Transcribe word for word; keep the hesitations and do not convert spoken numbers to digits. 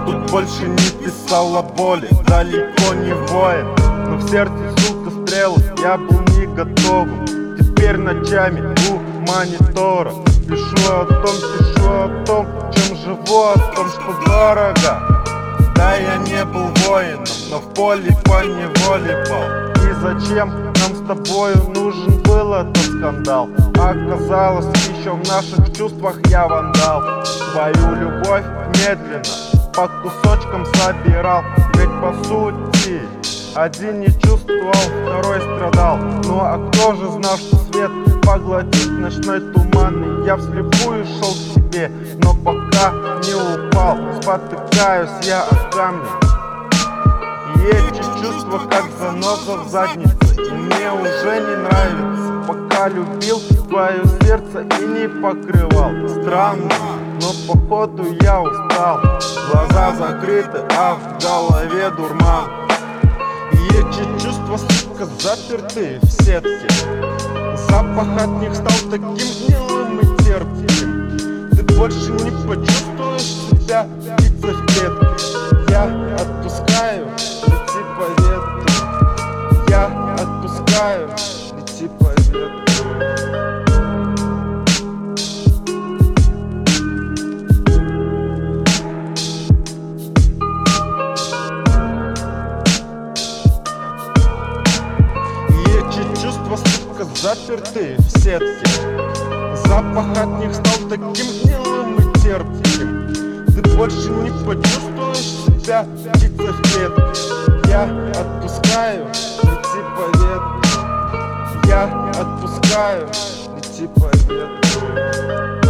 тут больше не писал о боли, далеко не воин, но в сердце, сука, стрелы, я был не готовым. Теперь ночами у монитора пишу о том, пишу о том, чем живу, о том, что дорого. Да, я не был воином, но в поле поневоле пал. И зачем нам с тобою нужен был этот скандал? Оказалось, еще в наших чувствах я вандал. Свою любовь медленно по кусочкам собирал. Ведь по сути один не чувствовал, второй страдал. Ну а кто же знал, что свет поглотит ночной туман? И я вслепую шел к тебе, но пока не упал, спотыкаюсь я о камни. И эти чувства как заноза в заднице, и мне уже не нравится. Пока любил твое сердце и не покрывал. Странно, но походу я устал. Глаза закрыты, а в голове дурман. И эти чувства, сука, заперты в сетке. Запах от них стал таким гнилым и терпким. Ты больше не почувствуешь себя птицей в клетке. Я отпускаю, лети по ветру. Я отпускаю, лети по ветру. Чувства, сука, заперты в сетке. Запах от них стал таким гнилым и терпким. Ты больше не почувствуешь себя птицей в клетке. Я отпускаю, лети по ветру. Я отпускаю, лети по ветру.